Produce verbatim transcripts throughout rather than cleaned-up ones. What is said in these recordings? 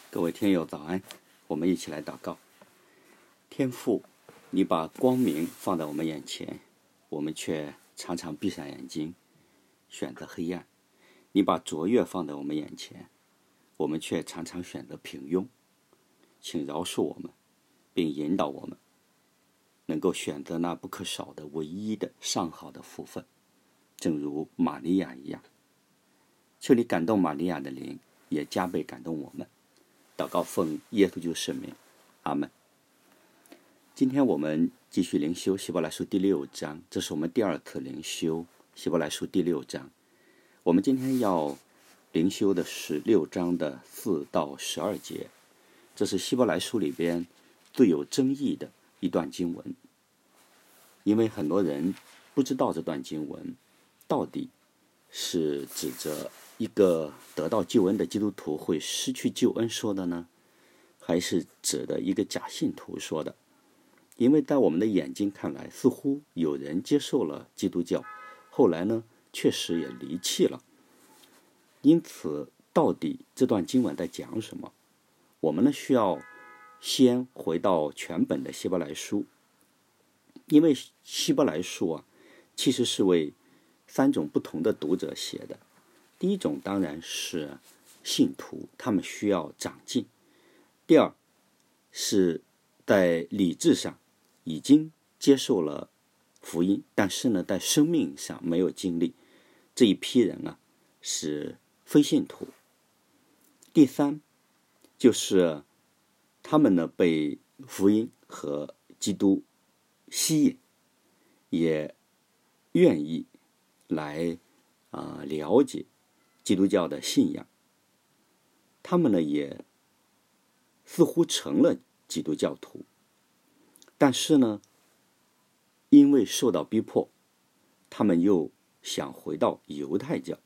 各位听友早安，我们一起来祷告。天父，你把光明放在我们眼前，我们却常常闭上眼睛选择黑暗。你把卓越放在我们眼前，我们却常常选择平庸。请饶恕我们，并引导我们能够选择那不可少的唯一的上好的福分，正如玛利亚一样。求你感动玛利亚的灵，也加倍感动我们。祷告奉耶稣基督圣名，阿们。今天我们继续灵修希伯来书第六章，这是我们第二次灵修希伯来书第六章。我们今天要灵修的是六章的四到十二节，这是希伯来书里边最有争议的一段经文，因为很多人不知道这段经文到底是指着一个得到救恩的基督徒会失去救恩说的呢，还是指的一个假信徒说的？因为在我们的眼睛看来，似乎有人接受了基督教，后来呢，确实也离弃了。因此，到底这段经文在讲什么？我们呢，需要先回到全本的希伯来书，因为希伯来书啊，其实是为三种不同的读者写的。第一种当然是信徒，他们需要长进；第二是在理智上已经接受了福音，但是呢，在生命上没有经历，这一批人啊是非信徒。第三就是他们呢被福音和基督吸引，也愿意来啊、呃、了解基督教的信仰，他们呢也似乎成了基督教徒，但是呢，因为受到逼迫，他们又想回到犹太教。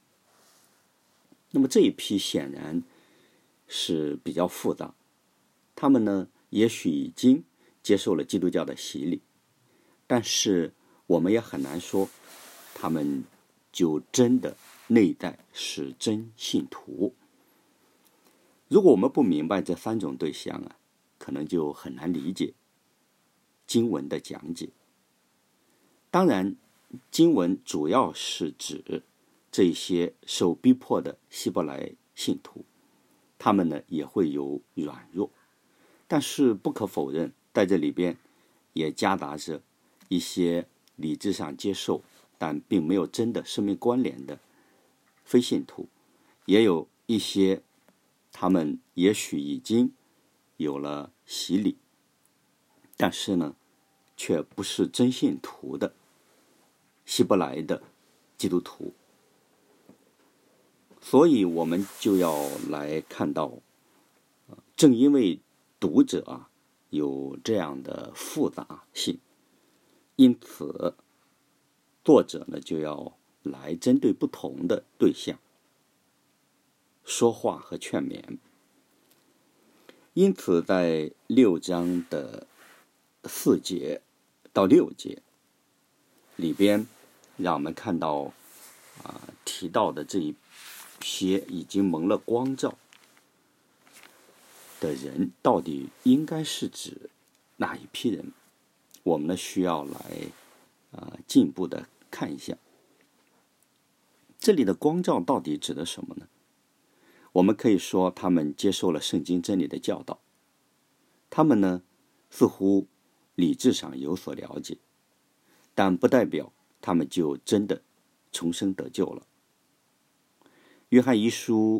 那么这一批显然是比较复杂，他们呢也许已经接受了基督教的洗礼，但是我们也很难说他们就真的内在是真信徒。如果我们不明白这三种对象啊，可能就很难理解经文的讲解。当然，经文主要是指这些受逼迫的希伯来信徒，他们呢也会有软弱，但是不可否认，在这里边也夹杂着一些理智上接受但并没有真的生命关联的非信徒，也有一些他们也许已经有了洗礼，但是呢却不是真信徒的希伯来的基督徒。所以我们就要来看到，正因为读者啊有这样的复杂性，因此作者呢就要来针对不同的对象说话和劝勉。因此在六章的四节到六节里边，让我们看到啊提到的这一些已经蒙了光照的人，到底应该是指哪一批人？我们呢需要来啊进一步的看一下，这里的光照到底指的什么呢？我们可以说他们接受了圣经真理的教导，他们呢似乎理智上有所了解，但不代表他们就真的重生得救了。约翰一书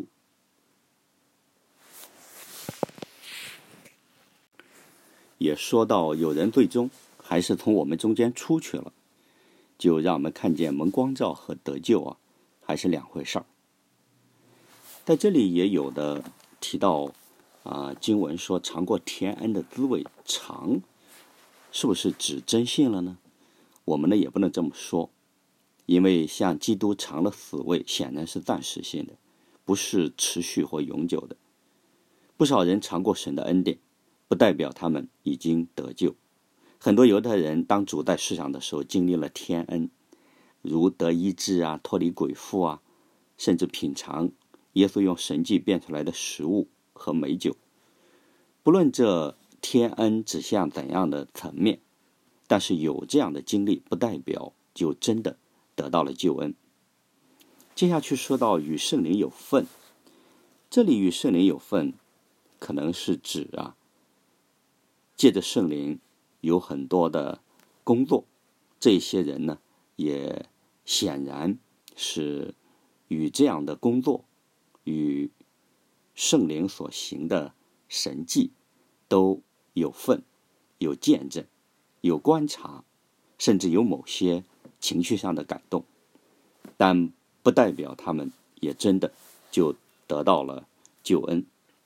也说到，有人最终还是从我们中间出去了，就让我们看见蒙光照和得救啊还是两回事儿。在这里也有的提到啊，经文说尝过甜恩的滋味，尝是不是指真信了呢？我们呢也不能这么说，因为像基督尝了死味，显然是暂时性的，不是持续或永久的。不少人尝过神的恩典，不代表他们已经得救。很多犹太人当主在世上的时候经历了天恩，如得医治啊，脱离鬼附啊，甚至品尝耶稣用神迹变出来的食物和美酒。不论这天恩指向怎样的层面，但是有这样的经历不代表就真的得到了救恩。接下去说到与圣灵有份，这里与圣灵有份可能是指啊，借着圣灵有很多的工作，这些人呢也显然是与这样的工作与圣灵所行的神迹都有份，有见证，有观察，甚至有某些情绪上的感动，但不代表他们也真的就得到了救恩。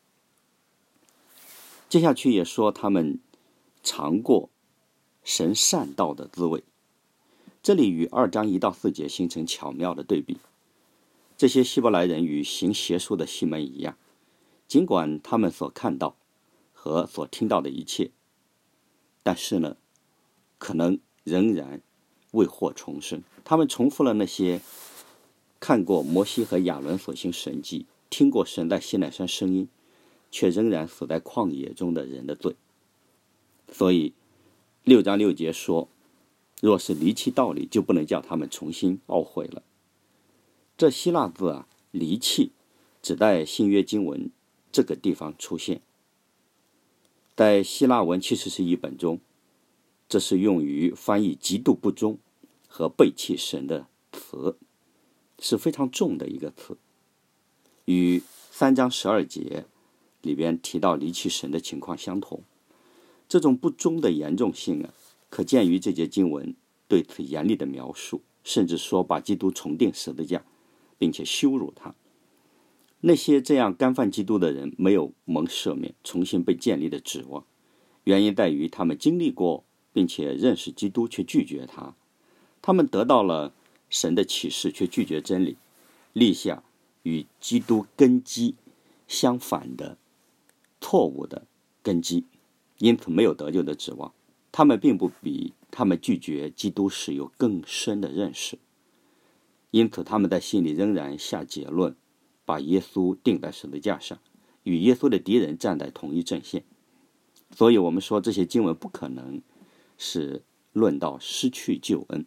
接下去也说他们尝过神善道的滋味，这里与二章一到四节形成巧妙的对比。这些希伯来人与行邪术的西门一样，尽管他们所看到和所听到的一切，但是呢，可能仍然未获重生。他们重复了那些看过摩西和亚伦所行神迹，听过神在西奈山声音，却仍然死在旷野中的人的罪。所以六章六节说，若是离弃道理，就不能叫他们重新懊悔了。这希腊字啊，离弃只在新约经文这个地方出现，在希腊文七十士译本中，这是用于翻译极度不忠和背弃神的词，是非常重的一个词，与三章十二节里边提到离弃神的情况相同。这种不忠的严重性啊，可见于这节经文对此严厉的描述，甚至说把基督重钉十字架，并且羞辱他。那些这样干犯基督的人没有蒙赦免、重新被建立的指望，原因在于他们经历过并且认识基督，却拒绝他。他们得到了神的启示，却拒绝真理，立下与基督根基相反的错误的根基，因此没有得救的指望。他们并不比他们拒绝基督时有更深的认识，因此他们在心里仍然下结论，把耶稣钉在十字架上，与耶稣的敌人站在同一阵线。所以我们说这些经文不可能是论到失去救恩。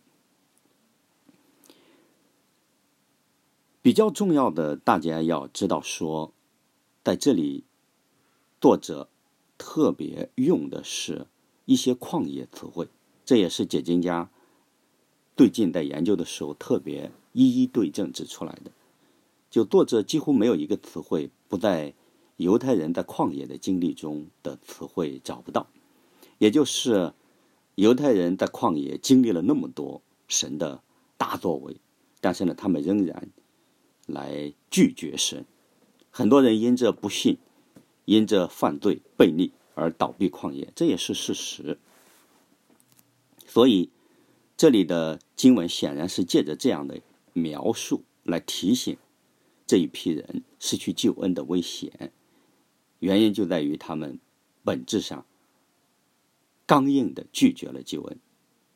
比较重要的，大家要知道说，在这里作者特别用的是一些旷野词汇，这也是解经家最近在研究的时候特别一一对证指出来的。就作者几乎没有一个词汇不在犹太人在旷野的经历中的词汇找不到，也就是犹太人在旷野经历了那么多神的大作为，但是呢，他们仍然来拒绝神。很多人因着不信，因着犯罪悖逆而倒闭旷野，这也是事实。所以这里的经文显然是借着这样的描述来提醒这一批人失去救恩的危险，原因就在于他们本质上刚硬地拒绝了救恩。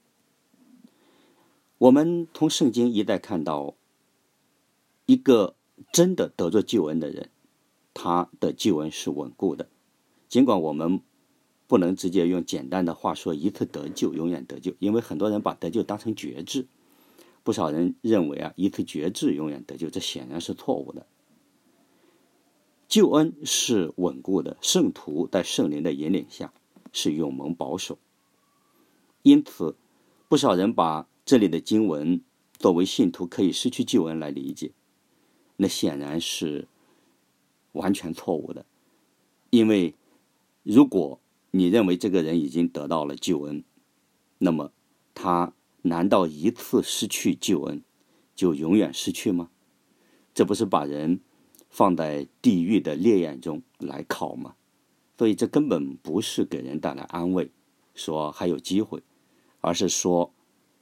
我们从圣经一再看到，一个真的得着救恩的人，他的救恩是稳固的。尽管我们不能直接用简单的话说一次得救永远得救，因为很多人把得救当成决志，不少人认为啊，一次决志永远得救，这显然是错误的。救恩是稳固的，圣徒在圣灵的引领下是永蒙保守。因此不少人把这里的经文作为信徒可以失去救恩来理解，那显然是完全错误的。因为如果你认为这个人已经得到了救恩，那么他难道一次失去救恩就永远失去吗？这不是把人放在地狱的烈焰中来烤吗？所以这根本不是给人带来安慰，说还有机会，而是说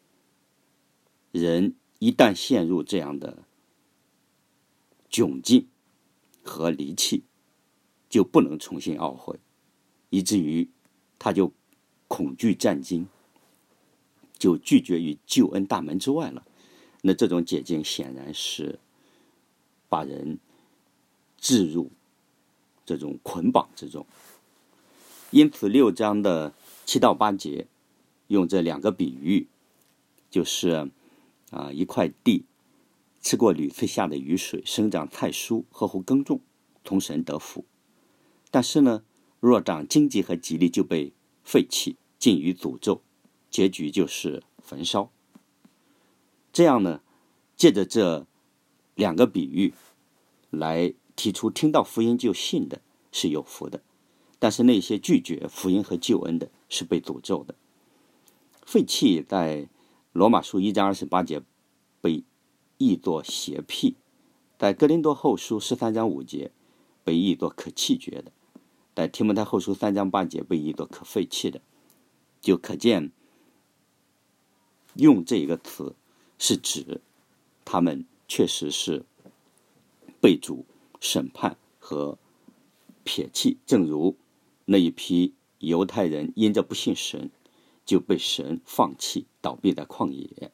人一旦陷入这样的窘境和离弃，就不能重新懊悔，以至于他就恐惧战惊，就拒绝于救恩大门之外了。那这种解经显然是把人置入这种捆绑之中。因此六章的七到八节用这两个比喻，就是啊一块地吃过屡次下的雨水，生长菜蔬，合乎耕种，同神得福。但是呢，若长荆棘和吉利，就被废弃，尽于诅咒，结局就是焚烧。这样呢，借着这两个比喻来提出，听到福音就信的是有福的，但是那些拒绝福音和救恩的是被诅咒的。废弃在罗马书一章二十八节被译作邪僻，在哥林多后书十三章五节被译作可弃绝的，在提摩太后书三章八节被译作可废弃的。就可见用这个词是指他们确实是被主审判和撇弃，正如那一批犹太人因着不信神就被神放弃，倒闭在旷野。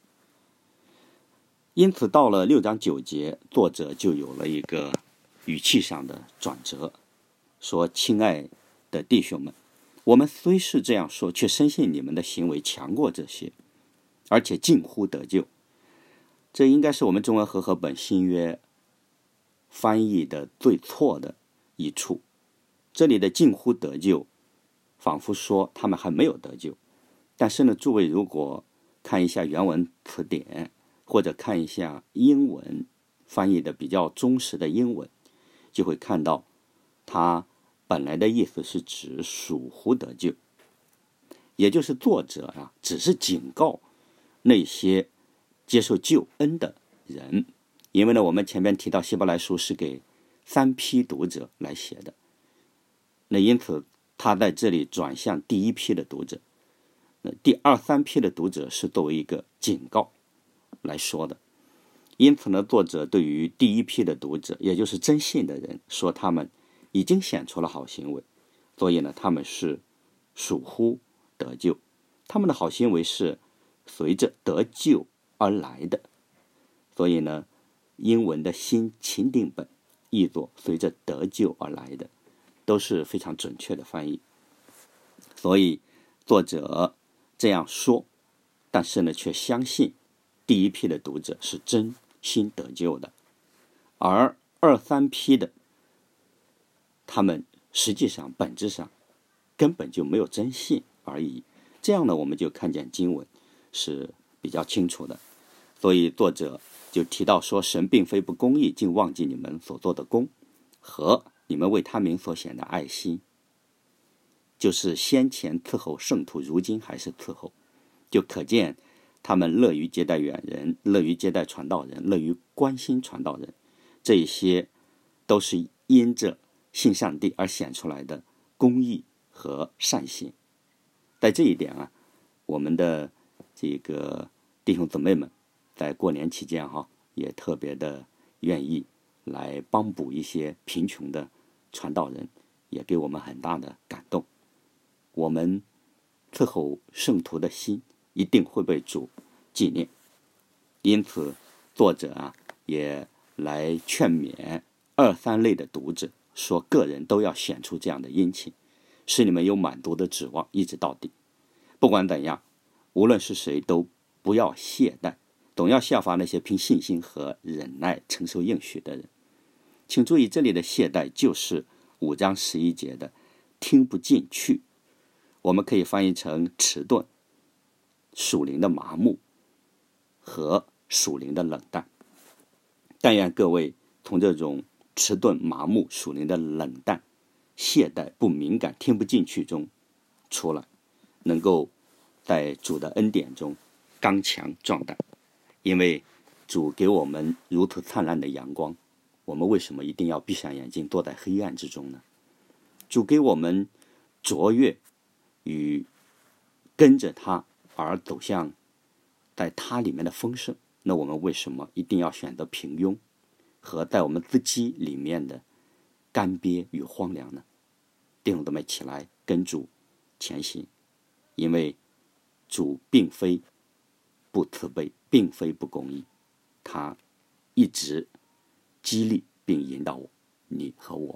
因此到了六章九节，作者就有了一个语气上的转折，说：亲爱的弟兄们，我们虽是这样说，却深信你们的行为强过这些，而且近乎得救。这应该是我们中文和合本新约翻译的最错的一处。这里的近乎得救仿佛说他们还没有得救，但是呢，诸位如果看一下原文词典，或者看一下英文翻译的比较忠实的英文，就会看到它本来的意思是指属乎得救，也就是作者啊，只是警告那些接受救恩的人。因为呢，我们前面提到希伯来书是给三批读者来写的，那因此他在这里转向第一批的读者，那第二三批的读者是作为一个警告来说的。因此呢，作者对于第一批的读者，也就是真信的人，说他们已经显出了好行为，所以呢，他们是属乎得救，他们的好行为是随着得救而来的。所以呢，英文的新钦定本译作随着得救而来的，都是非常准确的翻译。所以作者这样说，但是呢，却相信第一批的读者是真心得救的，而二三批的他们实际上本质上根本就没有真信而已。这样呢，我们就看见经文是比较清楚的。所以作者就提到说，神并非不公义，竟忘记你们所做的功和你们为他名所显的爱心，就是先前伺候圣徒，如今还是伺候，就可见他们乐于接待远人，乐于接待传道人，乐于关心传道人，这一些都是因着信上帝而显出来的公义和善行。在这一点啊，我们的这个弟兄姊妹们在过年期间哈、啊，也特别的愿意来帮补一些贫穷的传道人，也给我们很大的感动。我们伺候圣徒的心一定会被主纪念。因此作者啊也来劝勉二三类的读者，说个人都要显出这样的殷勤，使你们有满足的指望一直到底。不管怎样，无论是谁都不要懈怠，总要效法那些凭信心和忍耐承受应许的人。请注意，这里的懈怠就是五章十一节的听不进去，我们可以翻译成迟钝、属灵的麻木和属灵的冷淡。但愿各位从这种迟钝、麻木、属灵的冷淡、懈怠、不敏感、听不进去中出来，能够在主的恩典中刚强壮胆。因为主给我们如此灿烂的阳光，我们为什么一定要闭上眼睛躲在黑暗之中呢？主给我们卓越与跟着他而走向在他里面的丰盛，那我们为什么一定要选择平庸和在我们自己里面的干瘪与荒凉呢？弟兄姊妹，起来跟主前行，因为主并非不慈悲，并非不公义，他一直激励并引导我你和我。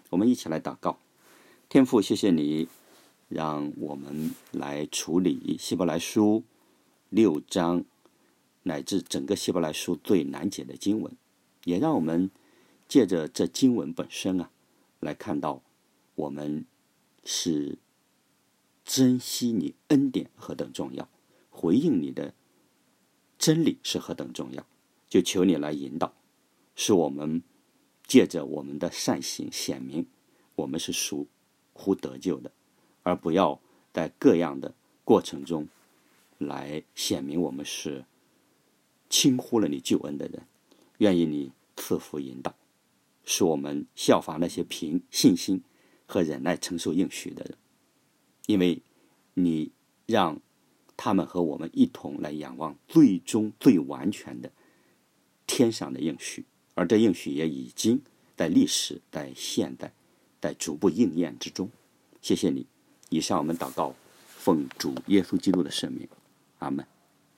我们一起来祷告。天父，谢谢你让我们来处理希伯来书六章乃至整个希伯来书最难解的经文，也让我们借着这经文本身啊，来看到我们是珍惜你恩典何等重要，回应你的真理是何等重要。就求你来引导，使我们借着我们的善行显明我们是属乎得救的，而不要在各样的过程中来显明我们是轻忽了你救恩的人。愿意你赐福引导，使我们效法那些凭信心和忍耐承受应许的人，因为你让他们和我们一同来仰望最终最完全的天上的应许，而这应许也已经在历史在现代在逐步应验之中。谢谢你。以上我们祷告奉主耶稣基督的圣名，阿们。